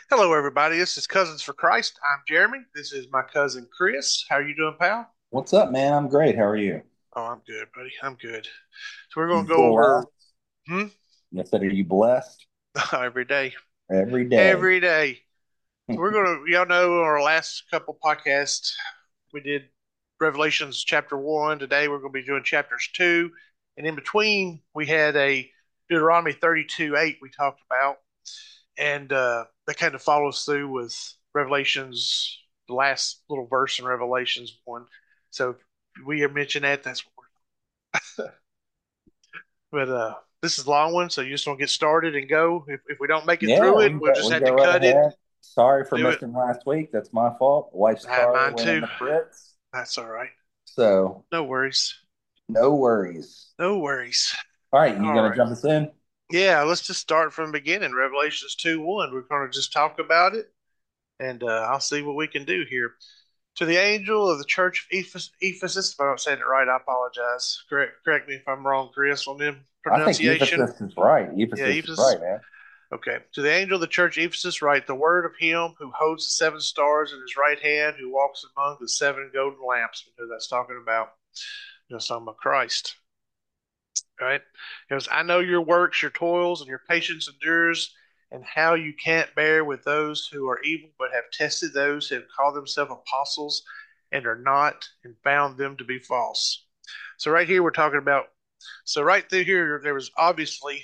Hello, everybody. This is Cousins for Christ. I'm Jeremy. This is my cousin Chris. How are you doing, pal? What's up, man? I'm great. How are you? Oh, I'm good, buddy. I'm good. So we're going You to go over blessed? hmm? I said, are you blessed every day, every day? every day. So we're going to, y'all know, our last couple podcasts we did Revelations chapter one. Today we're going to be doing chapters two, and in between we had a Deuteronomy 32:8 we talked about, and that kind of follows through with Revelations, the last little verse in Revelations one. So we have mentioned that. That's what we're. But this is a long one, so you just want to get started and go. If we don't make it Yeah, through we it, can we'll go, just we can have go to right cut it, ahead. Sorry for do it. missing last week. That's my fault. Wife's car Mine went in too. the fritz. That's all right. So No worries. no worries. No worries. All right, you All gonna right. jump us in? Yeah, let's just start from the beginning. Revelations 2:1. We're going to just talk about it, and I'll see what we can do here. To the angel of the church of Ephesus, if I don't say it right, I apologize. Correct me if I'm wrong, Chris, on the I think pronunciation. Ephesus is right. Yeah, Ephesis is Ephesus. right, man. Okay. To the angel of the church of Ephesus, write the word of him who holds the seven stars in his right hand, who walks among the seven golden lamps. We know that's talking about, talking about Christ. Right? He goes, I know your works, your toils, and your patience endures, and how you can't bear with those who are evil, but have tested those who have called themselves apostles and are not, and found them to be false. So right here we're talking about. So right through here there was obviously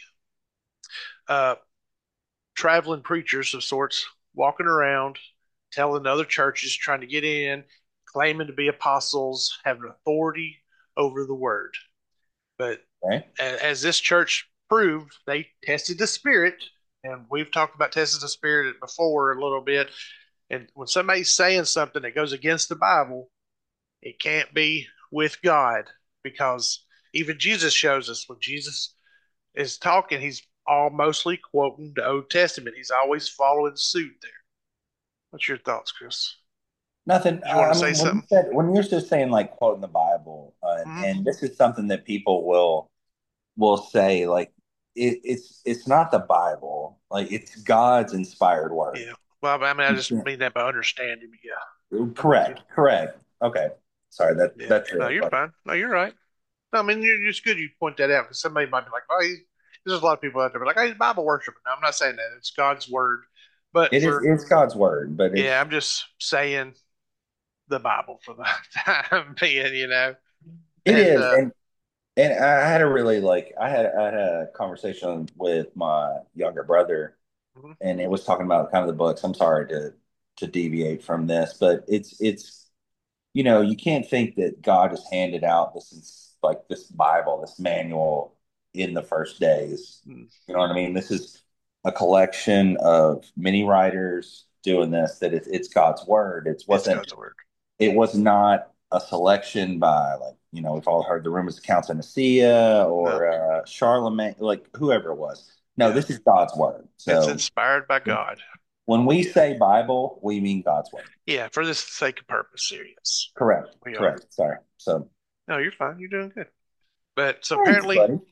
uh, traveling preachers of sorts walking around, telling other churches, trying to get in, claiming to be apostles, having authority over the word. But Okay. as this church proved, they tested the spirit, and we've talked about testing the spirit before a little bit. And when somebody's saying something that goes against the Bible, it can't be with God, because even Jesus shows us when Jesus is talking, he's all mostly quoting the Old Testament. He's always following suit there. What's your thoughts, Chris? Nothing. Did you want I to say mean, something? when you're just saying like quoting the Bible, Mm-hmm. and this is something that people will say like it's not the Bible, like it's God's inspired word. Yeah. Well, I mean, I You just can't- mean that by understanding. Yeah, I'm with you. Correct. Okay, sorry Yeah. that's No, your you're question. fine. No, you're right. No, I mean, it's good you point that out because somebody might be like, oh, there's a lot of people out there be like, oh, he's Bible worshiper. No, I'm not saying that. It's God's word. But It is for, it's God's word, but yeah, it's I'm just saying the Bible for the time being. it And, is, and I had a really like I had a conversation with my younger brother, mhm, and it was talking about kind of the books. I'm sorry to deviate from this, but it's you can't think that God just handed out this Bible, this manual in the first days. mm, You know what I mean? This is a collection of many writers doing this, that it's God's word. it's God's word. It was not a selection by like, we've all heard the rumors of Count of Nicaea No, or Charlemagne, like whoever it was. No, yeah, this is God's word. it's So inspired by God. when we Yeah. say Bible, we mean God's word. Yeah, for this sake of purpose, serious. Correct. We are. Correct. Sorry. So, No, you're fine. You're doing good. But so thanks, apparently, buddy.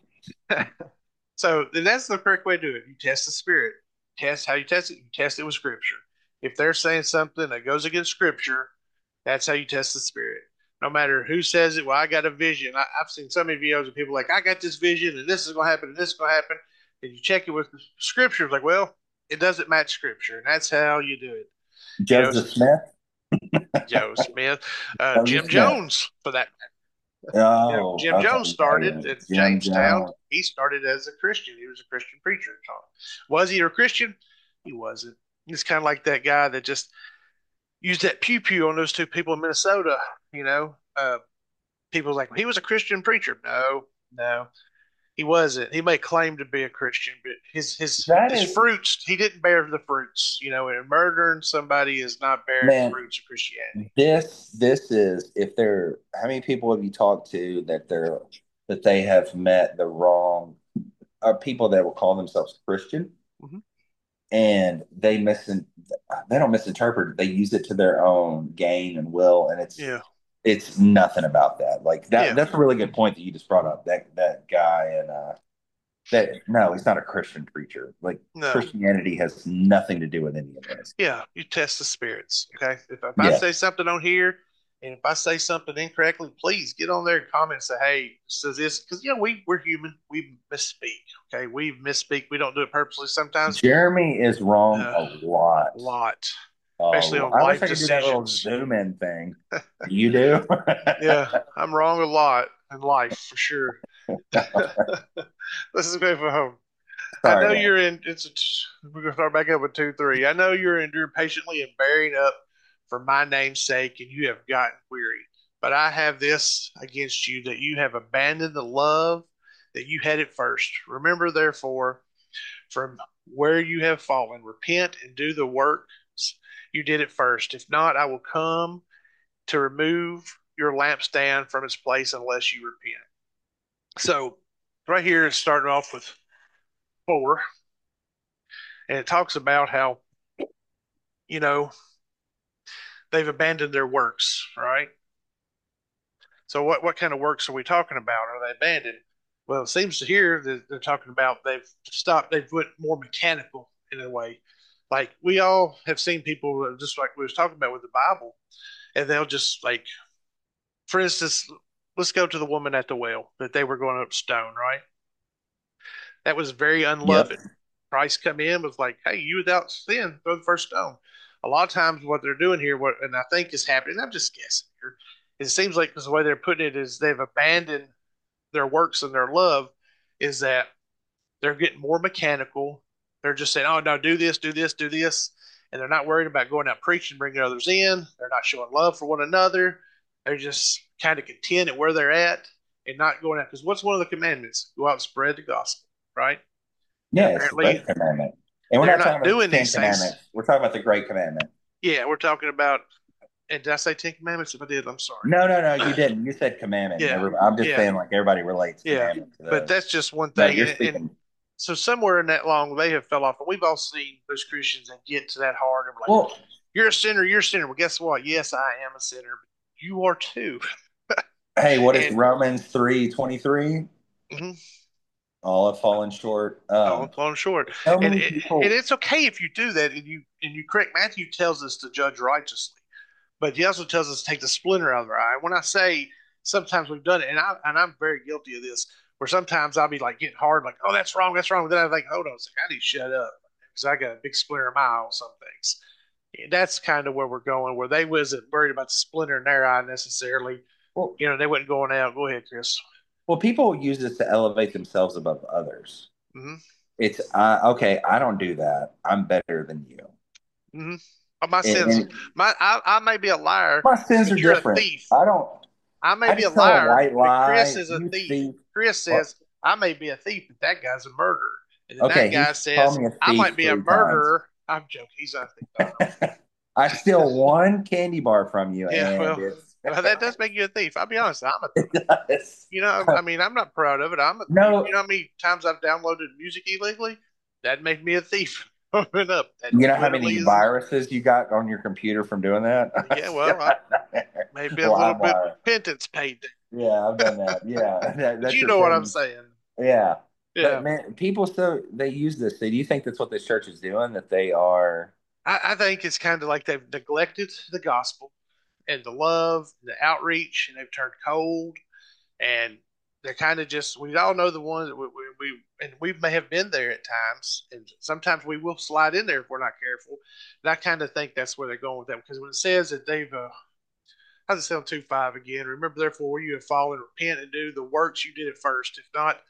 so that's the correct way to do it. You test the spirit. Test how you test it. You test it with scripture. If they're saying something that goes against scripture, that's how you test the spirit. No matter who says it. Well, I got a vision. Have seen so many videos of people like, I got this vision, and this is going to happen, and this is going to happen. And you check it with the scripture. Like, well, it doesn't match scripture, and that's how you do it. So Joseph Smith. Joe Smith, Joseph Jim Smith. Jones, for that. Oh, Jim okay. Jones Yeah, yeah. started at Jim Jamestown. Jones. He started as a Christian. He was a Christian preacher. Was he a Christian? He wasn't. He's kind of like that guy that just used that pew pew on those two people in Minnesota. You know, people like he was a Christian preacher. No, no, he wasn't. He may claim to be a Christian, but That his is, fruits, he didn't bear the fruits. And murdering somebody is not bearing the man, fruits of Christianity. this is if they're how many people have you talked to that they have met the wrong people that will call themselves Christian, Mm-hmm. and they don't misinterpret it. They use it to their own gain and will, and Yeah, it's nothing about that. Like yeah, that's a really good point that you just brought up. That guy That no, he's not a Christian preacher. Like No. Christianity has nothing to do with any of this. Yeah, you test the spirits. Okay. If I Yeah. say something on here, and if I say something incorrectly, please get on there and comment and say, "Hey, says this," because we're human. We misspeak. Okay, we misspeak. We don't do it purposely. Sometimes Jeremy is wrong uh, a a lot. lot, especially on I wish life I could do that little decisions. zoom in thing. You do? Yeah, I'm wrong a lot in life for sure. Let's just go for home. I Sorry, know man. you're in. We're gonna start back up with 2-3. I know you're enduring patiently and bearing up for my name's sake, and you have gotten weary. But I have this against you that you have abandoned the love that you had at first. Remember, therefore, from where you have fallen, repent and do the works you did at first. If not, I will come to remove your lampstand from its place unless you repent. So, right here, it's starting off with 4, and it talks about how you know they've abandoned their works, right? So what kind of works are we talking about? Are they abandoned? Well, it seems to here that they're talking about they've stopped. They've went more mechanical in a way. Like we all have seen people, just like we was talking about with the Bible, and they'll just like, for instance, let's go to the woman at the well that they were going up stone, right? That was very Yep. unloving. Christ come in was like, hey, you without sin, throw the first stone. A lot of times, what they're doing here, what and I think is happening, I'm just guessing here. It seems like because the way they're putting it is they've abandoned their works and their love, is that they're getting more mechanical. They're just saying, oh no, do this, do this, do this, and they're not worried about going out preaching, bringing others in. They're not showing love for one another. They're just kind of content at where they're at and not going out. Because what's one of the commandments? Go out and spread the gospel, right? And Yeah, it's the apparently great commandment. And we're they're not talking not about the doing Ten these things. Commandments. We're talking about the Great Commandment. Yeah, we're talking about. And did I say 10 Commandments? If I did, I'm No, no, no, you sorry. didn't. You said commandment. And Yeah, I'm just yeah, saying, like, everybody relates yeah. commandment to But those. that's just one No, thing. you're And speaking. so somewhere in that long, they have fell off. And we've all seen those Christians that get to that hard and we're like, Well, you're a sinner, you're a sinner. Well, guess what? Yes, I am a sinner. But you are too. hey, what is And Romans 3:23? mhm, All have fallen short. oh, I'm falling short. So And many people. it's okay if you do that and you correct. Matthew tells us to judge righteously. But he also tells us to take the splinter out of our eye. When I say sometimes we've done it, and I'm very guilty of this, where sometimes I'll be like getting hard, like, oh, that's wrong, that's wrong. Then I think, hold on a second, I need to shut up because I got a big splinter in my eye on some things. And that's kind of where we're going, where they wasn't worried about the splinter in their eye necessarily. Well, They wasn't going out. Go ahead, Chris. well, people use this to elevate themselves above others. Mm-hmm. It's okay. I don't do that. I'm better than you. Mm-hmm. My sins, And I may be a liar, my sins are but you're a different. thief. I don't. I may I be a just tell a liar, white but Chris lie. is a You thief. thief. Chris What? says, I may be a thief, but that guy's a murderer. And then that Okay, guy he's called says, me a I thief might be a 3 times. murderer. I'm joking. He's not a thief. I know. I steal one candy bar from you, Yeah, and well, it's that does make you a thief. I'll be honest. I'm a thief. it does. I mean, I'm not proud of it. You No, know how many times I've downloaded music illegally? That made me a thief. Open up. That you know how literally many is. viruses you got on your computer from doing that? Yeah, well, maybe a little bit LimeWire. repentance paid there. Yeah, I've done that. Yeah, But that's you your know what I'm sins. saying. Yeah, but Yeah. man, people still they use this. So do you think that's what this church is doing? That they are? I think it's kind of like they've neglected the gospel and the love, the outreach, and they've turned cold. And they're kind of just, we all know the ones that and we may have been there at times. And sometimes we will slide in there if we're not careful. And I kind of think that's where they're going with that because when it says that they've, how's it sound 2:5 again? Remember, therefore, where you have fallen, repent and do the works you did at first. If not,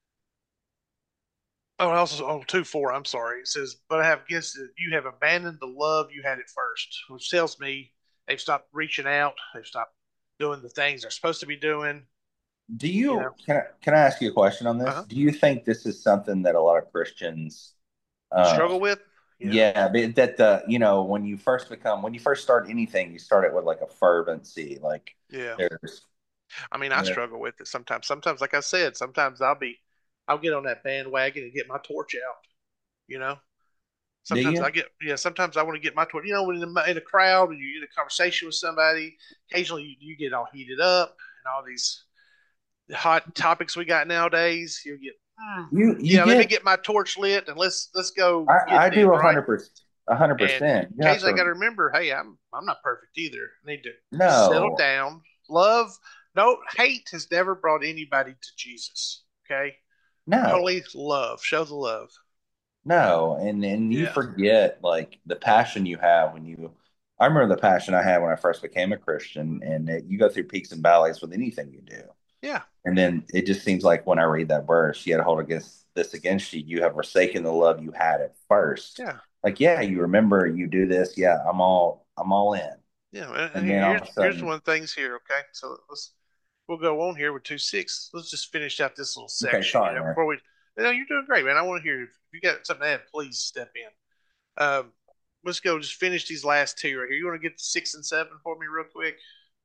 oh, also on 2:4, I'm sorry. It says, but I have against it, you have abandoned the love you had at first, which tells me they've stopped reaching out. They've stopped doing the things they're supposed to be doing. Do You you know, can I ask you a question on this? uh-huh. Do you think this is something that a lot of Christians, uh, Struggle with. Yeah. yeah, but that when you first when you first start anything, you start it with like a fervency, like Yeah. there's, I mean, I you know, struggle with it sometimes. Sometimes, like I said, sometimes I'll get on that bandwagon and get my torch out. You know, do sometimes you? I get, yeah, sometimes I want to get my torch. When in a crowd and you get a conversation with somebody, occasionally you get all heated up and all these hot topics we got nowadays. You get You Yeah, let me get get my torch lit and let's go I get do them, right? 100%, a hundred And percent. You have occasionally I got to to remember, hey, I'm not perfect either. I need to settle no, down. Love, no hate has never brought anybody to Jesus. Okay, no, only love. Show the love. no, and you Yeah, forget like the passion you have when you. I remember the passion I had when I first became a Christian, and you go through peaks and valleys with anything you do. yeah, And then it just seems like when I read that verse, yet hold against this against you, you have forsaken the love you had at first. yeah, Like, yeah, you remember you do this, yeah, I'm all in. yeah. And And then all of a here's sudden, one of the things here. Okay, so we'll go on here with 2:6. Let's just finish out this little okay, section. sorry, man. Before we. You're doing great, man. I want to hear if you got something to add. Please step in. Um, let's go. Just finish these last two right here. You want to get to 6 and 7 for me, real quick?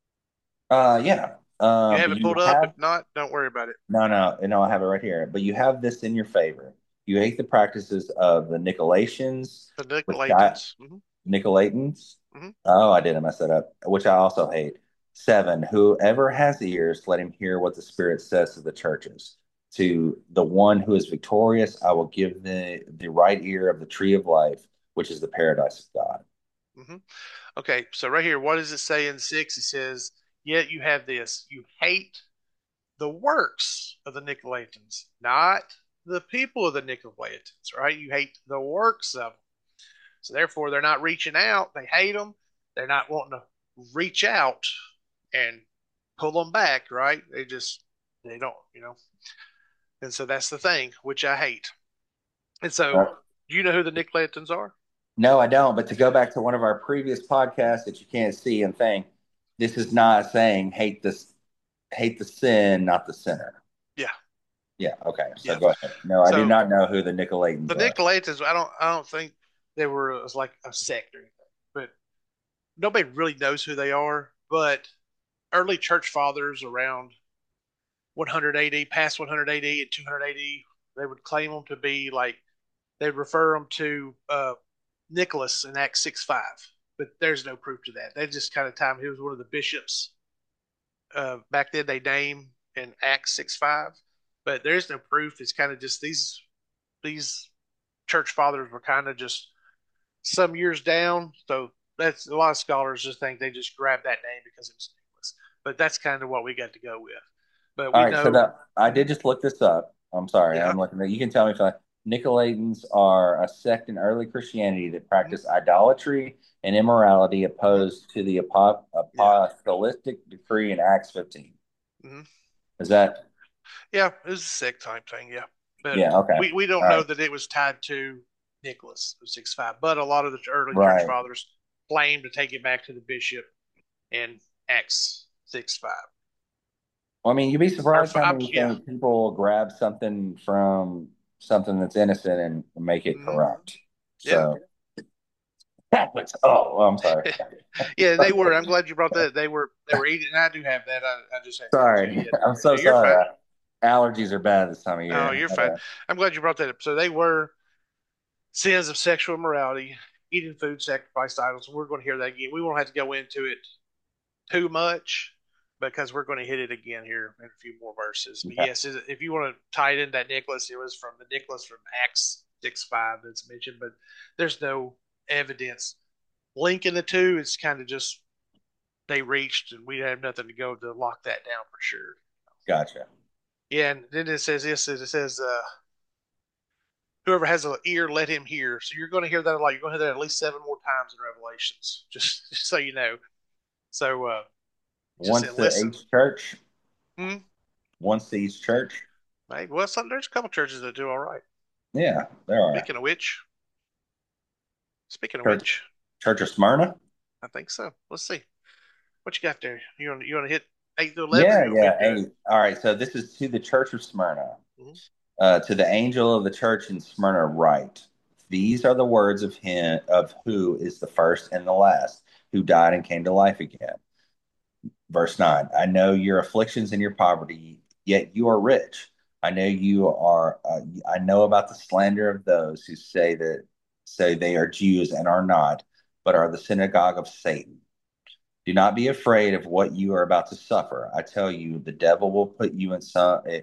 Yeah. You have But it you pulled up. If have not, don't worry about it. no, I have it right here. But you have this in your favor. You hate the practices of the Nicolaitans, The which I Nicolaitans. Nicolaitans. Hmm. Oh, I didn't mess that up, which I also hate. 7, whoever has ears, let him hear what the Spirit says to the churches. To the one who is victorious, I will give the right ear of the tree of life, which is the paradise of God. Hmm. Okay, so right here, what does it say in 6? It says, "Yet you have this: you hate the works of the Nicolaitans, not the people of the Nicolaitans." Right? You hate the works of them. So therefore, they're not reaching out. They hate them. They're not wanting to reach out and pull them back. Right? They don't. And so that's the thing, which I hate. And so, Uh, do you know who the Nicolaitans are? no, I don't. But to go back to one of our previous podcasts that you can't see and think, this is not saying hate the sin, not the sinner. Yeah, Yeah. Okay. So yeah. go ahead. No, I do So not know who the the Nicolaitans are. Nicolaitans, I don't think they were as like a sect or anything, but nobody really knows who they are. But early church fathers around 100 AD, past 100 AD and 200 AD, they would claim them to be like they'd refer them to Nicholas in Acts 6:5, but there's no proof to that. They just kind of time he was one of the bishops back then. They name in Acts 6:5, but there's no proof. It's kind of just these church fathers were kind of just some years down. So that's a lot of scholars just think they just grabbed that name because it was Nicholas. But that's kind of what we got to go with. But All we right, so know, that I did just look this up. I'm sorry, yeah, I'm looking at. You can tell me if Nicolaitans are a sect in early Christianity that mm-hmm, practice idolatry and immorality mm-hmm, opposed to the yeah, apostolic decree in Acts 15. mm-hmm, Is that? yeah, it was a sect type thing, yeah. But Yeah. Okay. we don't All know right. that it was tied to Nicholas of 6:5. But a lot of the early church Right. fathers claim to take it back to the bishop in Acts 6:5. Well, I mean, you'd be Or surprised how five, many yeah. things people grab something from something that's innocent and make it Mm-hmm. corrupt. Yeah. So Catholics. Oh, well, I'm sorry. Yeah, they were. I'm glad you brought that. They were eating. And I do have that. I just hadn't got to it Sorry. yet. I'm so Yeah, you're sorry. fine. Allergies are bad this time of Oh, year. you're fine. I'm glad you brought that up. So they were sins of sexual immorality, eating food sacrificed to idols. We're going to hear that again. We won't have to go into it too much because we're going to hit it again here in a few more verses. But Okay. yes, if you want to tie it in that Nicholas, it was from the Nicholas from Acts 6:5 that's mentioned, but there's no evidence linking the two. It's kind of just they reached and we have nothing to go to lock that down for sure. Gotcha. Yeah, and then it says this. It says, "Whoever has an ear, let him hear." So you're going to hear that a lot. You're going to hear that at least 7 more times in Revelations, just so you know. So just Once to listen. each church. Hmm? Once to each church. Hey, well, there's a couple churches that do all right. Yeah, there are. Speaking of which, speaking of Church, which, Church of Smyrna. I think so. Let's see what you got there. You want to hit 8 to 11, or Yeah, you want me yeah. to do it? Hey, all right. So this is to the Church of Smyrna. Mm-hmm. To the angel of the church in Smyrna, write: These are the words of him of who is the first and the last, who died and came to life again. Verse 9: I know your afflictions and your poverty, yet you are rich. I know you are. I know about the slander of those who say they are Jews and are not, but are the synagogue of Satan. Do not be afraid of what you are about to suffer. I tell you, the devil will put you in some.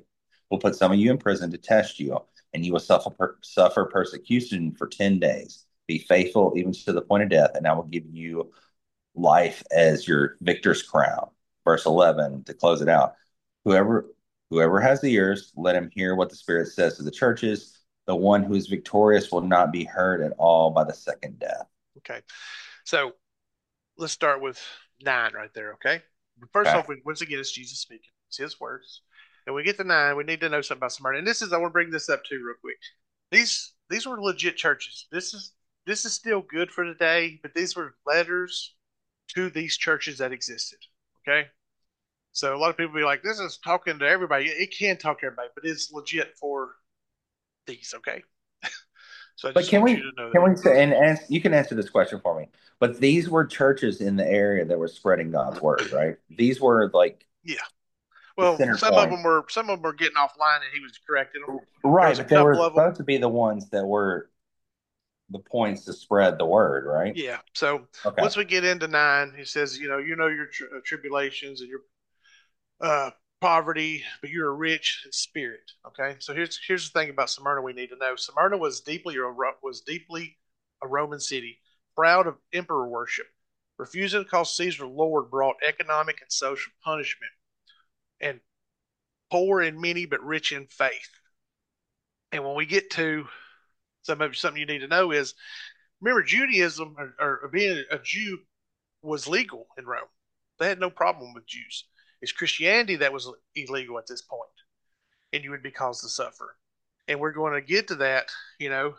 will put some of you in prison to test you, and you will suffer persecution for 10 days. Be faithful even to the point of death, and I will give you life as your victor's crown. Verse 11 to close it out. Whoever whoever has the ears, let him hear what the Spirit says to the churches. The one who is victorious will not be hurt at all by the second death. Okay. So let's start with 9 right there, okay? First Okay. off, once again, it's Jesus speaking. It's his words. And we get to 9, we need to know something about Smyrna. And I want to bring this up too real quick. These were legit churches. This is still good for today, but these were letters to these churches that existed. Okay? So a lot of people be like, this is talking to everybody. It can talk to everybody, but it's legit for these, okay? So I But just want you to know that. can we say and you can answer this question for me? But these were churches in the area that were spreading God's word, right? These were like Yeah. the Well, center point. some of them were getting offline and he was correcting them. There Right, was a but they couple were of them. supposed to be the ones that were the points to spread the word, right? Yeah. So Okay. once we get into 9, he says, you know your tribulations and your uh, poverty, but you are rich in spirit. Okay. So here's the thing about Smyrna we need to know. Smyrna was deeply a Roman city, proud of emperor worship. Refusing to call Caesar Lord brought economic and social punishment, and poor in many but rich in faith. And when we get to something you need to know is, remember, Judaism or being a Jew was legal in Rome. They had no problem with Jews. It's Christianity that was illegal at this point, and you would be caused to suffer. And we're going to get to that, you know,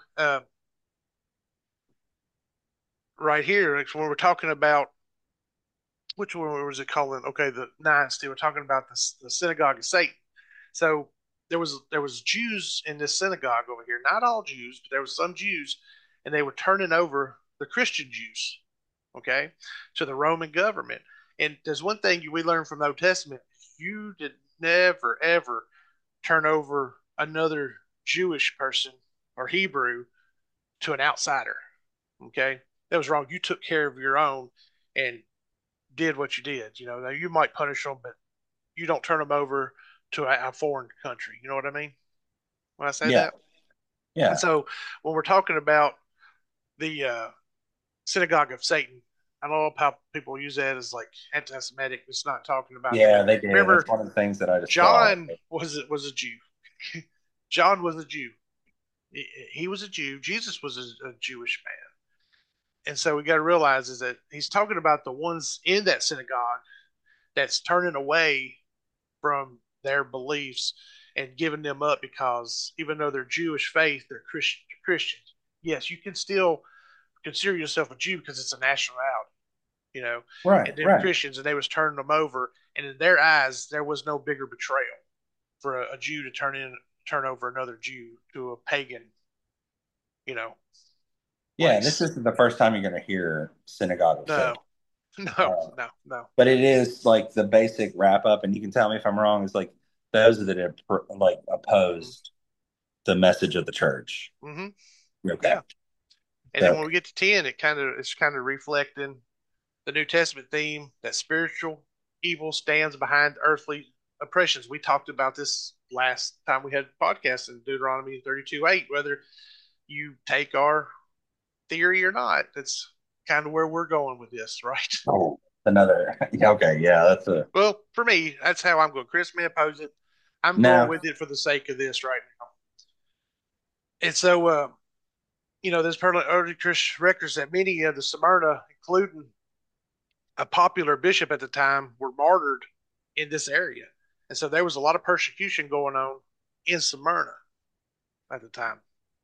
right here when we're talking about which one was it calling? Okay, the 9 still. We're talking about the synagogue of Satan. So there was Jews in this synagogue over here. Not all Jews, but there was some Jews, and they were turning over the Christian Jews, okay, to the Roman government. And there's one thing we learn from the Old Testament: you did never ever turn over another Jewish person or Hebrew to an outsider. Okay, that was wrong. You took care of your own and did what you did. Now you might punish them, but you don't turn them over to a foreign country. You know what I mean when I say Yeah. that? And Yeah. so when we're talking about the synagogue of Satan, I don't know how people use that as like anti-Semitic. It's not talking about that. Yeah, they did. That's Remember, one of the things that I just saw. John was a Jew. John was a Jew. He was a Jew. Jesus was a Jewish man. And so we got to realize is that he's talking about the ones in that synagogue that's turning away from their beliefs and giving them up because even though they're Jewish faith, they're Christians. Yes, you can still consider yourself a Jew because it's a nationality, Right, and them right. Christians, and they was turning them over, and in their eyes, there was no bigger betrayal for a Jew to turn over another Jew to a pagan, you know, Yeah, this place. isn't the first time you're going to hear synagogue of Satan. No, no, Uh, no, no. but it is like the basic wrap up, and you can tell me if I'm wrong. Is like those that have like opposed the message of the church. Mm-hmm. Okay, Yeah, and then so when we get to 10, it's kind of reflecting the New Testament theme that spiritual evil stands behind earthly oppressions. We talked about this last time we had a podcast in Deuteronomy 32:8. Whether you take our theory or not, that's kind of where we're going with this, right? oh, another. Yeah, okay, yeah, that's a Well, for me, that's how I'm going. Chris may oppose it. I'm going no. with it for the sake of this right now. And so, there's apparently early Christian records that many of the Smyrna, including a popular bishop at the time, were martyred in this area. And so there was a lot of persecution going on in Smyrna at the time.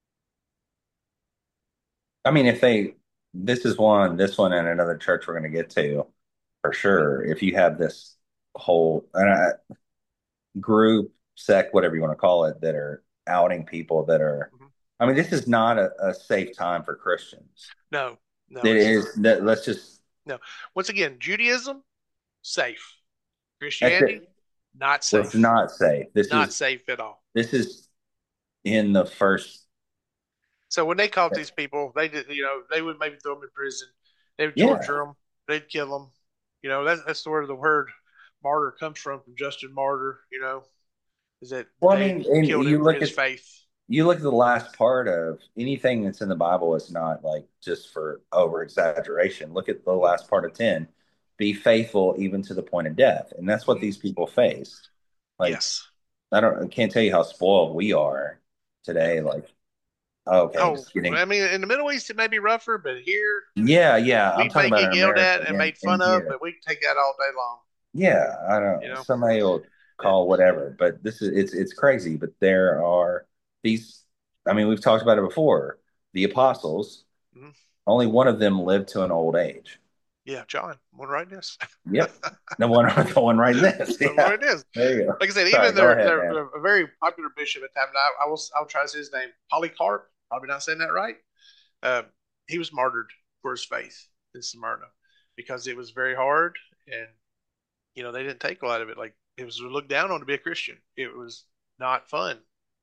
I mean, if they this one, and another church we're going to get to for sure. If you have this whole group, sect, whatever you want to call it, that are outing people that are. Mm-hmm. I mean, this is not a safe time for Christians. No, no, It it's is not. that. Let's just. No. Once again, Judaism, safe. That's Christianity, it. not It's safe. not safe. Not safe at all. This is in the first. So when they caught these people, they did, they would maybe throw them in prison. They would Yeah. torture them. They'd kill them. That's where the word martyr comes from Justin Martyr. is that Well, I they mean, and killed him for his faith. you look at the last part of anything that's in the Bible is not like just for over exaggeration. Look at the Hmm. last part of 10. Be faithful even to the point of death. And that's what Hmm. these people faced. Like, Yes. I can't tell you how spoiled we are Yeah. today. Like, okay, Oh, just getting, I mean, in the Middle East it may be rougher, but here yeah, yeah. I'm we talking may about get in yelled America at and and made in fun of, here. but we can take that all day long. Yeah, I You don't, know. somebody will It, call whatever, but this is, it's crazy. But there are these, I mean, we've talked about it before. The apostles, mhm. only one of them lived to an old age. Yeah, John, one right this. Yep. The one, the one right in this. One Yeah. right this. There you go. Like I said, Sorry, even go ahead, man. a very popular bishop at the time. And I'll try to say his name, Polycarp. Probably not saying that right. Uh, he was martyred for his faith in Smyrna because it was very hard, and they didn't take a lot of it. Like it was looked down on to be a Christian. It was not fun.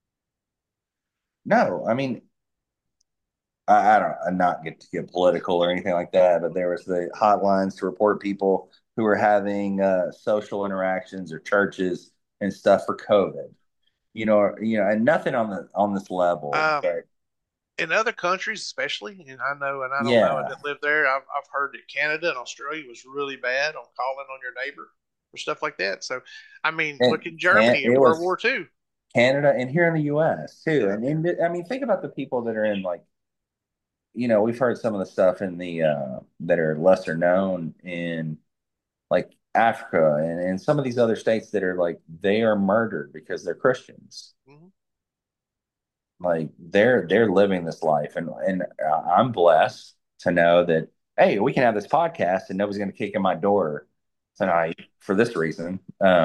No, I mean, I don't, I not get to get political or anything like that, but there was the hotlines to report people who were having social interactions or churches and stuff for COVID. And nothing on this level, Um, but in other countries, especially, and I don't know, I yeah, didn't live there. I've heard that Canada and Australia was really bad on calling on your neighbor or stuff like that. So, I mean, and look in can Germany in it World was War II. Canada and here in the U.S. too. Yeah. And I mean, think about the people that are in like, we've heard some of the stuff in the that are lesser known in like Africa and some of these other states that are like they are murdered because they're Christians. Hmm. Like they're living this life, and I'm blessed to know that hey, we can have this podcast and nobody's going to kick in my door Yeah. tonight for this reason.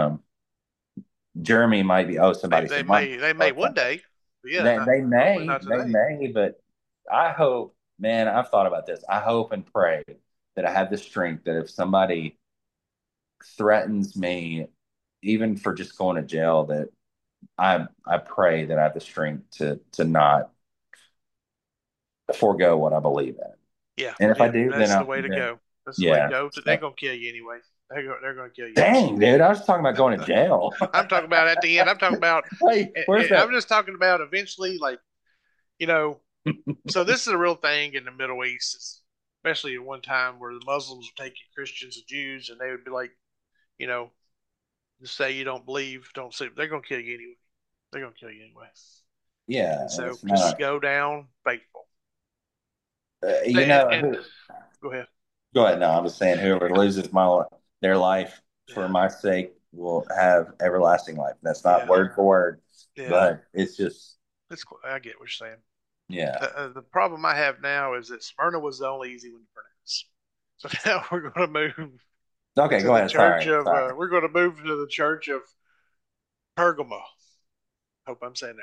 Jeremy might be They somebody they said mom. may they may one day, but yeah, They not they hopefully may not they today. may, but I hope, man, I've thought about this. I hope and pray that I have the strength that if somebody threatens me, even for just going to jail, that I pray that I have the strength to not forego what I believe in. Yeah, And if I yeah, do, then that's the I way to then go. That's the way to yeah. go. They're So, gonna kill you anyway. They're gonna kill you. dang, dude, I was talking about going to jail. I'm talking about at the end. I'm talking about. Hey, where's I'm that? just talking about eventually, like you know. So this is a real thing in the Middle East, especially at one time where the Muslims were taking Christians and Jews, and they would be like, you know, just say you don't believe, don't say they're gonna kill you anyway. They're gonna kill you anyway. Yeah, And so it's just not. go down faithful. You And know, and go ahead. go ahead. No, I'm just saying, whoever loses their life for Yeah, my sake will have everlasting life. That's not yeah, word for word, yeah. but it's just, It's cool. I get what you're saying. yeah. The problem I have now is that Smyrna was the only easy one to pronounce. So now we're going to move Okay, to go the ahead. church Sorry, of sorry. we're going to move to the church of Pergama. Hope I'm saying that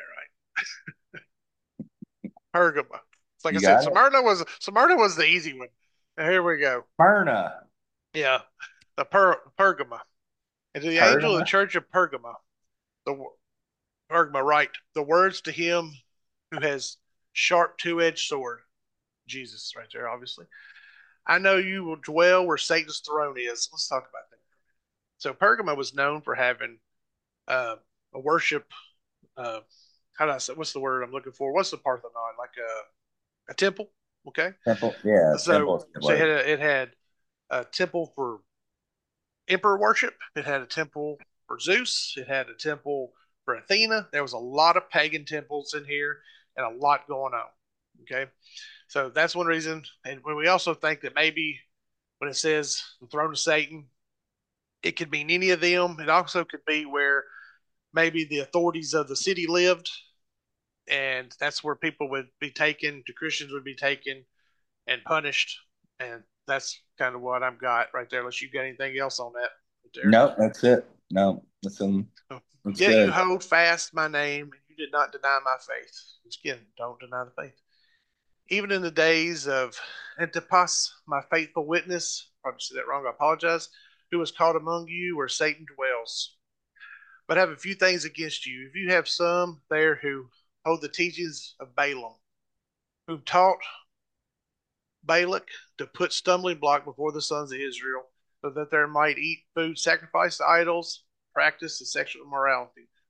right. Pergama. Like I You said, got it. Smyrna was the easy one. Now here we go. Perna, Yeah, the Pergama. And to the angel of the Pergama. church of Pergama, the Pergama write the words to him who has sharp two-edged sword. Jesus, right there, obviously. I know you will dwell where Satan's throne is. Let's talk about that. So Pergama was known for having uh, a worship. Uh, how do I say? What's the word I'm looking for? What's the Parthenon? Like a temple. Okay. Temple. Yeah, So temple is a good so word. it had a temple for emperor worship. It had a temple for Zeus. It had a temple for Athena. There was a lot of pagan temples in here and a lot going on. Okay. So that's one reason. And when we also think that maybe when it says the throne of Satan, it could mean any of them. It also could be where maybe the authorities of the city lived, and that's where people would be taken, the Christians would be taken and punished. And that's kind of what I've got right there. Unless you got anything else on that right there. Nope, that's it. No, that's Yet you good. hold fast my name, and you did not deny my faith. Once again, don't deny the faith. Even in the days of Antipas, my faithful witness, probably said that wrong, I apologize, who was caught among you where Satan dwells. But I have a few things against you. If you have some there who hold the teachings of Balaam, who taught Balak to put stumbling block before the sons of Israel, so that they might eat food sacrificed to idols, practice the sexual immorality.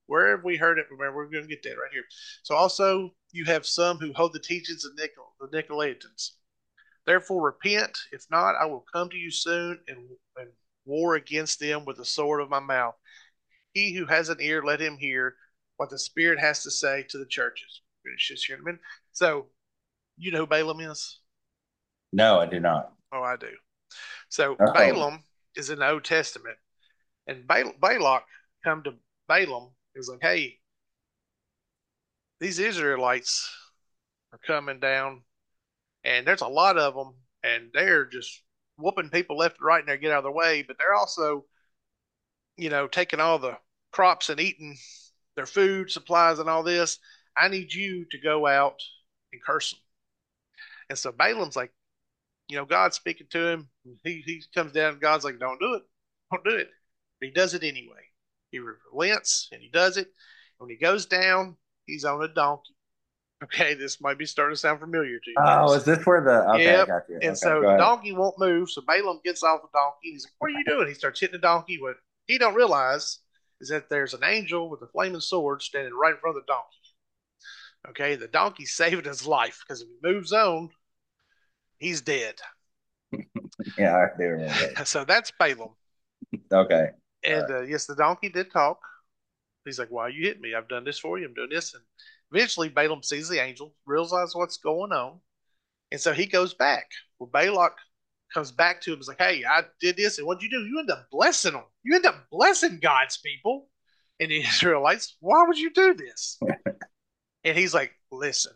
Where have we heard it? Remember, we're going to get that right here. So also you have some who hold the teachings of the Nicolaitans. Therefore repent. If not, I will come to you soon and war against them with the sword of my mouth. He who has an ear, let him hear what the Spirit has to say to the churches. Finish this here in a minute. So, you know who Balaam is? No, I do not. Oh, I do. So, Oh, Balaam is in the Old Testament, and Balak come to Balaam. He's like, hey, these Israelites are coming down, and there's a lot of them, and they're just whooping people left and right, and they get out of the way, but they're also, taking all the crops and eating their food supplies and all this. I need you to go out and curse them. And so Balaam's like, God's speaking to him. He comes down and God's like, don't do it. Don't do it. But he does it anyway. He relents and he does it. When he goes down, he's on a donkey. Okay, this might be starting to sound familiar to you oh, guys. is this where the? Okay, I Yep. got you. And Okay, so go the ahead. donkey won't move. So Balaam gets off the donkey. And he's like, what are you doing? He starts hitting the donkey. What he don't realize is that there's an angel with a flaming sword standing right in front of the donkey. Okay, the donkey's saving his life because if he moves on, he's dead. Yeah, I do remember So that's Balaam. that. Okay, all And right. yes, the donkey did talk. He's like, why you hit me? I've done this for you. I'm doing this. And eventually Balaam sees the angel, realizes what's going on. And so he goes back. Well, Balak comes back to him and is like, hey, I did this. And what'd you do? You end up blessing them. You end up blessing God's people. And the Israelites, why would you do this? And he's like, listen,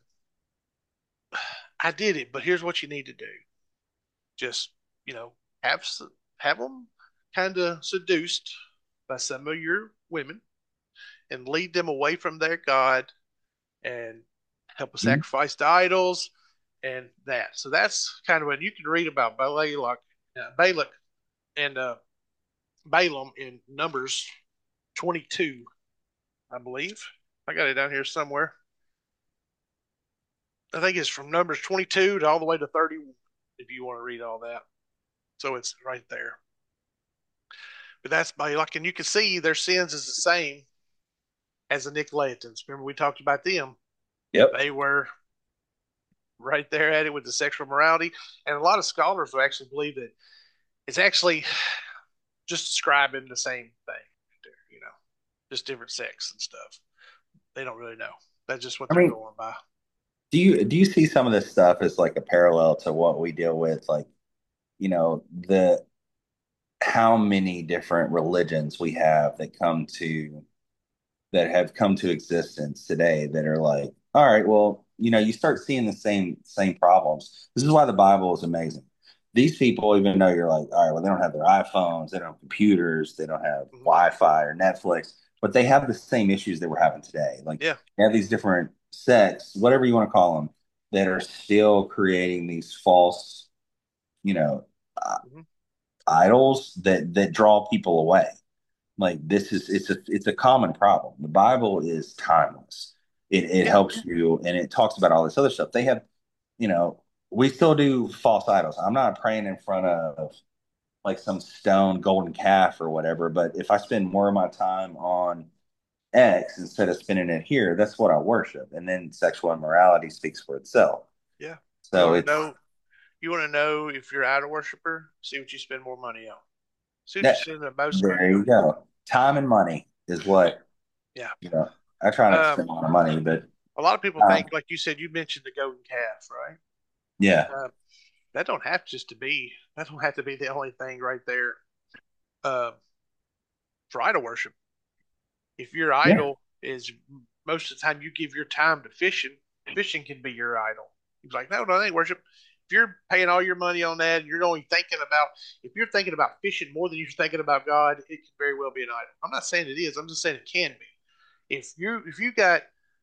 I did it, but here's what you need to do. Just, you know, have have them kind of seduced by some of your women and lead them away from their God and help us Mhm. sacrifice to idols and that. So that's kind of what you can read about Balak and Balaam in Numbers 22, I believe. I got it down here somewhere. I think it's from Numbers 22 to all the way to 30, if you want to read all that. So it's right there. But that's Balak, and you can see their sins is the same as the Nicolaitans. Remember, we talked about them. Yep. They were right there at it with the sexual morality. And a lot of scholars will actually believe that it's actually just describing the same thing, just different sex and stuff. They don't really know. That's just what I they're mean, going by. do you see some of this stuff as like a parallel to what we deal with, like the how many different religions we have that have come to existence today that are like, all right, well, you start seeing the same problems. This is why the Bible is amazing. These people, even though you're like, all right, well, they don't have their iPhones, they don't have computers, they don't have Mm-hmm. Wi-Fi or Netflix, but they have the same issues that we're having today. Like Yeah. they have these different sects, whatever you want to call them, that are still creating these false, you know, uh, Mm-hmm. idols that draw people away. Like this is it's a common problem. The Bible is timeless. It Yeah. helps you and it talks about all this other stuff. They have, you know, we still do false idols. I'm not praying in front of like some stone golden calf or whatever, but if I spend more of my time on X instead of spending it here, that's what I worship. And then sexual immorality speaks for itself. Yeah. You So want to it's know? You want to know if you're an idol worshiper? See what you spend more money on. See what you that spend the most there money on. you go. Time and money is what, Yeah. you know, I try not to Um, spend a lot of money, but a lot of people um, think, like you said, you mentioned the golden calf, right? yeah. Uh, that don't have just to be. That don't have to be the only thing right there. Uh, for idol worship, if your Yeah. idol is most of the time you give your time to fishing, fishing can be your idol. He's like, no, no, that ain't worship. If you're paying all your money on that, and you're only thinking about if you're thinking about fishing more than you're thinking about God, it can very well be an idol. I'm not saying it is. I'm just saying it can be. If you got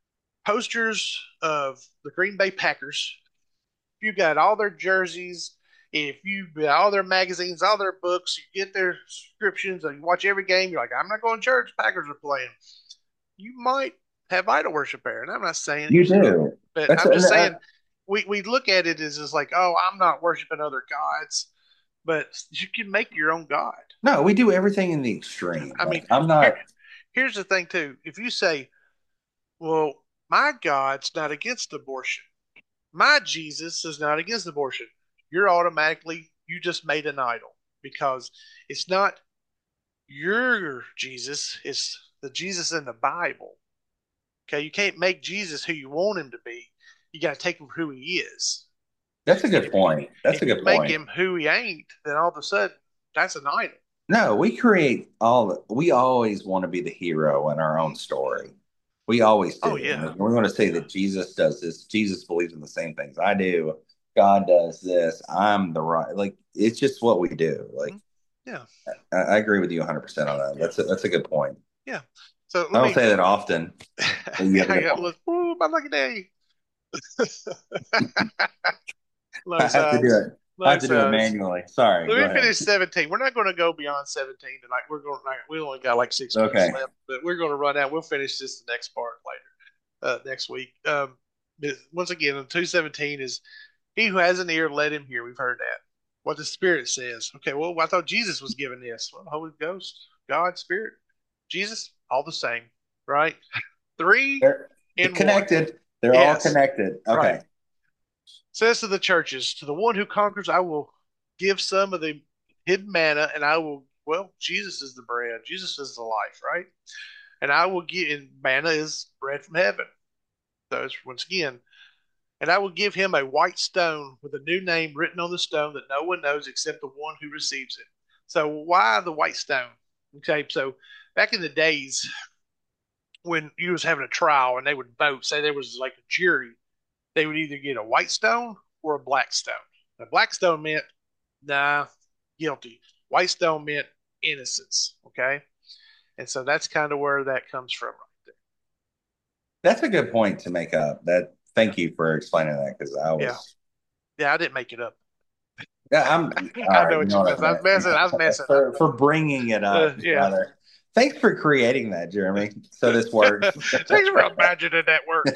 posters of the Green Bay Packers, if you got all their jerseys, if you got all their magazines, all their books, you get their subscriptions, and you watch every game, you're like, I'm not going to church. Packers are playing. You might have idol worship there, and I'm not saying that you You should, do. but That's I'm just saying we look at it as just like, oh, I'm not worshiping other gods, but you can make your own god. no, we do everything in the extreme. I mean, Like I'm here not. here's the thing too. If you say, well, my God's not against abortion, my Jesus is not against abortion, you're automatically, you just made an idol because it's not your Jesus, it's the Jesus in the Bible. Okay, you can't make Jesus who you want him to be. You got to take him for who he is. That's a And good point. That's a if you good make point. him who he ain't, then all of a sudden that's an idol. No, we always want to be the hero in our own Mhm. story. We always Oh do. yeah, We want to say yeah. that Jesus does this. Jesus believes in the same things I do. God does this. I'm the right. Like it's just what we do. Like Mhm. Yeah, I agree with you 100% on that. yeah, That's a good point. yeah. So I let don't me. say that often, but you have a I good got point. look. Ooh, my lucky day. I Low have to do sides. it. I Low have to do it sides. manually. Sorry. Let Go me ahead. finish 17. We're not going to go beyond 17 tonight. We only got like 6 minutes Okay. left, but we're going to run out. We'll finish this the next part later, next week. Once again, 2:17 is he who has an ear, let him hear. We've heard that. What the Spirit says. Okay, well, I thought Jesus was given this. Well, Holy Ghost, God, Spirit, Jesus, all the same, right? Three They're in one. connected. They're all Yes, connected. right. Okay. Says to the churches, to the one who conquers, I will give some of the hidden manna, and I will, well, Jesus is the bread. Jesus is the life, right? And I will give, and manna is bread from heaven. So it's, once again, and I will give him a white stone with a new name written on the stone that no one knows except the one who receives it. So why the white stone? Okay, so back in the days when you was having a trial and they would vote, say there was like a jury, they would either get a white stone or a black stone. A black stone meant nah, guilty. White stone meant innocence. Okay, and so that's kind of where that comes from, right That's a good point to make up. That there. thank you for explaining that because I Yeah, was yeah, I didn't make it up. yeah, I'm all I right, know you what know you what I meant. I was meant. messing. I was messing. For bringing it up, Yeah. rather. Thanks for creating that, Jeremy. So this works. Thanks for imagining that work.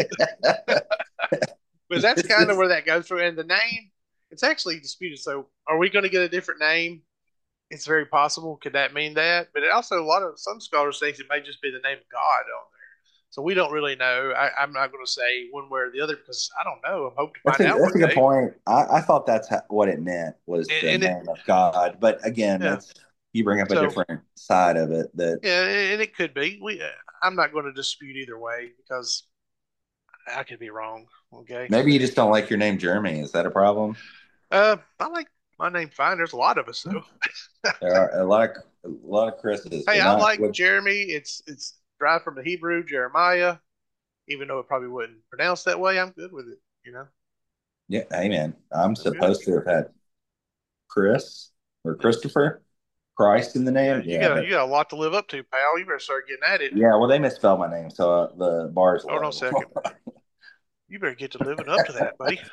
But that's This kind of is where that goes from. And the name, it's actually disputed. So, are we going to get a different name? It's very possible. Could that mean that? But it also, a lot of some scholars think it may just be the name of God on there. So we don't really know. I'm not going to say one way or the other because I don't know. I'm hoping to find out that's one a good day. point. I thought that's what it meant was the And it, name of God. But again, yeah. that's you bring up a So different side of it that yeah, and it could be. I'm not going to dispute either way because I could be wrong. Okay. maybe you just don't like your name, Jeremy. Is that a problem? I like my name fine. There's a lot of us though. There are a lot of Chris's. Hey, We're I not like Jeremy. It's derived from the Hebrew Jeremiah, even though it probably wouldn't pronounce that way. I'm good with it. You know, yeah, hey man. I'm I'm good. supposed to have had Chris or Yeah, Christopher Christ in the yeah. name. Yeah, You but got a lot to live up to, pal. You better start getting at it. yeah, well, they misspelled my name, so the bar's Hold on a low. second. You better get to living up to that, buddy.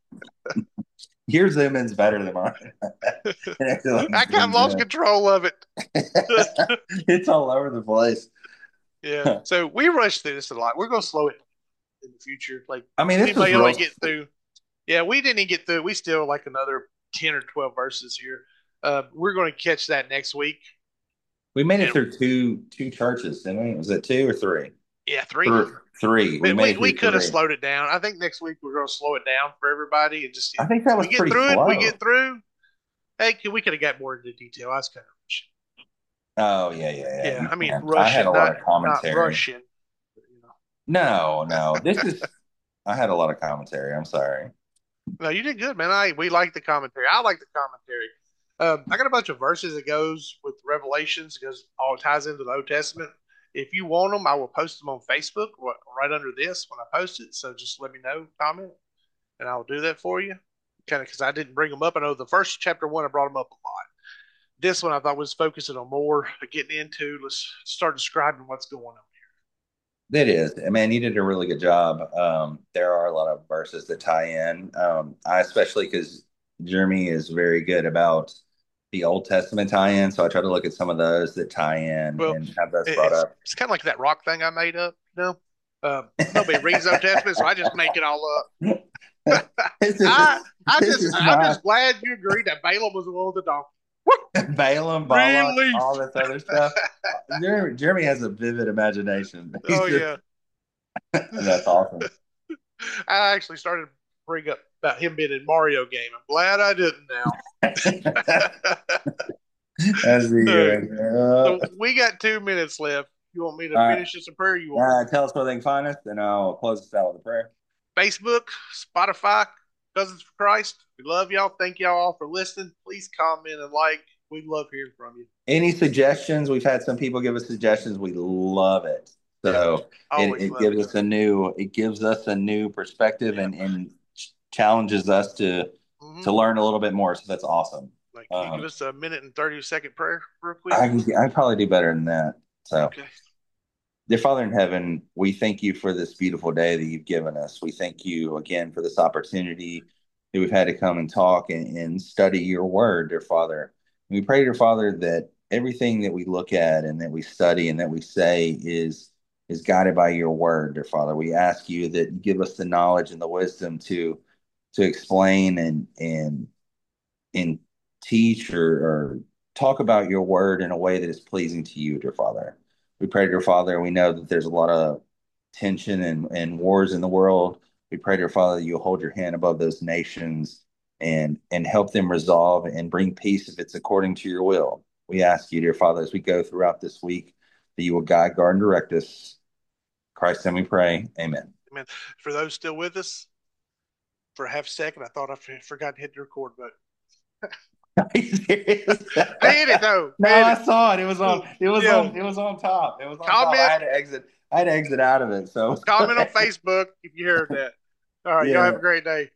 Your zoom in's better than mine. It actually like I got zooms lost control of it. in. It's all over the place. Yeah. So we rushed through this a lot. We're gonna slow it in the future. Like I mean, we this was may real. only get through. Yeah, we didn't even get through. We still like another 10 or 12 verses here. We're going to catch that next week. We made it And through two churches, didn't we? Was it two or three? yeah, three. Three. Three. We But made it we through could have three. slowed it down. I think next week we're going to slow it down for everybody and just I think that we was get pretty through it. We slow. get through. Hey, we could have got more into detail. I was kind of rushing. Oh yeah. Yeah, You I mean can. I had a rushing, lot of not commentary. rushing. You know. No. This is. I had a lot of commentary. I'm sorry. No, you did good, man. We like the commentary. I like the commentary. I got a bunch of verses that goes with Revelations because all ties into the Old Testament. If you want them, I will post them on Facebook right under this when I post it. So just let me know, comment, and I'll do that for you. Kind of because I didn't bring them up. I know the first chapter one, I brought them up a lot. This one I thought was focusing on more getting into. Let's start describing what's going on. It is. Man, you did a really good job. There are a lot of verses that tie in. I especially because Jeremy is very good about the Old Testament tie-in, so I try to look at some of those that tie in Well, and have those brought up. it's kind of like that rock thing I made up. You know, nobody reads Old Testament, so I just make it all up. This I is this is I'm my just glad you agreed that Balaam was the one with the donkey. Balaam, Balak, all Release. this other stuff. Jeremy has a vivid imagination. He's Oh just yeah. that's awesome. I actually started to bring up about him being in Mario game. I'm glad I didn't now. That's the Uh, right there. so we got 2 minutes left. You want me to All right. finish this in prayer? You want me Tell us where they can find us, and I'll close this out with a prayer. Facebook, Spotify, Cousins for Christ. We love y'all. Thank y'all all for listening. Please comment and like. We love hearing from you. Any suggestions? We've had some people give us suggestions. We love it. Yeah, So always it love gives it. us a new perspective Yeah. and challenges us Mm-hmm. to learn a little bit more. So that's awesome. Like, can you give us a minute and 30-second prayer real quick? I probably do better than that. So. Okay. Dear Father in heaven, we thank you for this beautiful day that you've given us. We thank you again for this opportunity that we've had to come and talk and study your word, dear Father. And we pray, dear Father, that everything that we look at and that we study and that we say is guided by your word, dear Father. We ask you that you give us the knowledge and the wisdom to explain and teach or talk about your word in a way that is pleasing to you, dear Father. We pray, dear Father, we know that there's a lot of tension and wars in the world. We pray, dear Father, that you'll hold your hand above those nations and help them resolve and bring peace if it's according to your will. We ask you, dear Father, as we go throughout this week, that you will guide, guard, and direct us. In Christ's name we pray. Amen. Amen. For those still with us, for a half a second, I thought I forgot to hit the record button. Are you serious? I hit it though. No, I hit I it. saw it. It was on. It was Yeah. on. It was on top. It was on top. Comment. I had to exit. I had to exit out of it. So it was Comment on great. Facebook if you heard that. All right. Y'all have Yeah. a great day.